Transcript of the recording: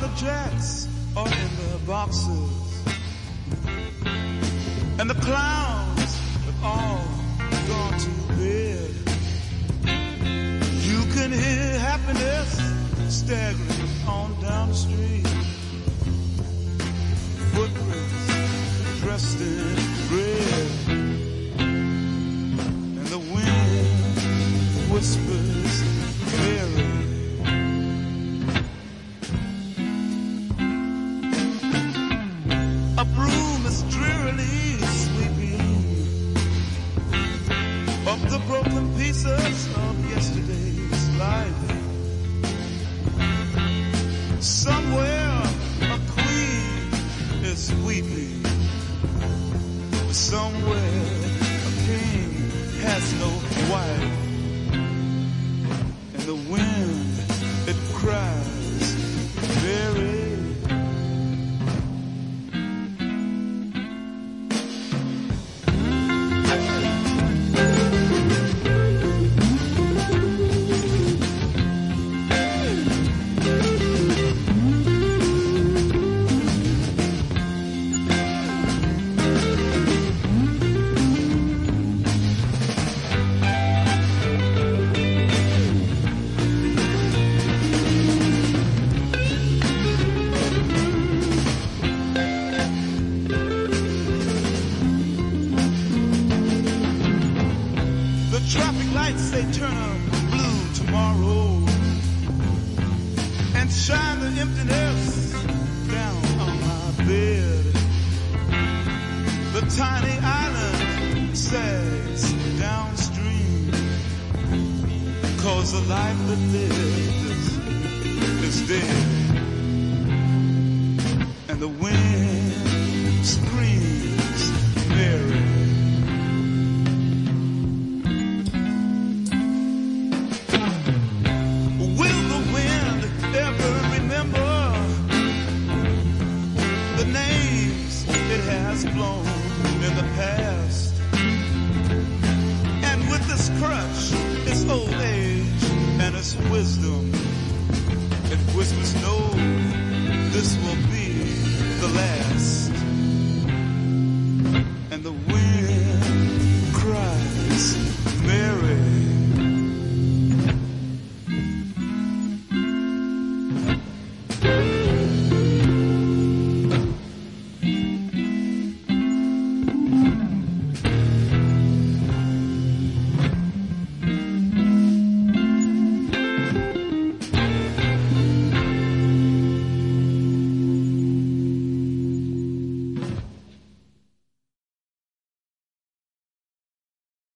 the jets are in their boxes, and the clowns have all gone to bed. You can hear happiness staggering on down the street. Footprints dressed in red, and the wind whispers Mary. A broom is drearily sweeping up the broken pieces of yesterday's life. Somewhere a queen is weeping. Somewhere a king has no wife. And the wind, it cries very. They turn up blue tomorrow and shine the emptiness down on my bed. The tiny island sags downstream, 'cause the life that lives is dead. And the wind screams Mary. Blown in the past.